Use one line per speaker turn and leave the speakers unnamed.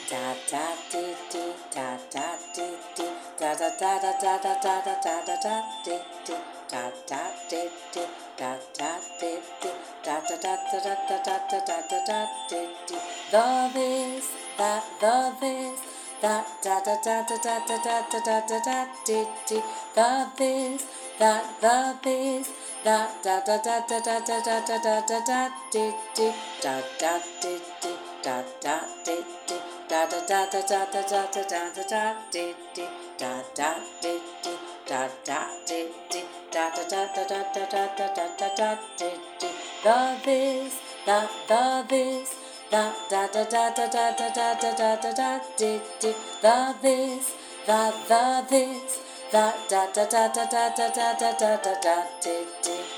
da da dee dee da da dee dee da da da da da da da da da da da dee dee da da dee dee da da dee dee da da da da da da da da da da da dee dee the this that the this that da da da da da da da da da da da dee dee the this that the this that da da da da da da da da da da da dee dee da da dee dee da da dee dee da da da da da da da da da da da dee dee da da dee dee da da dee dee da da da da da da da da da da da dee dee the this that the this that da da da da da da da da da da da dee dee the this that the this that da da da da da da da da da da dee dee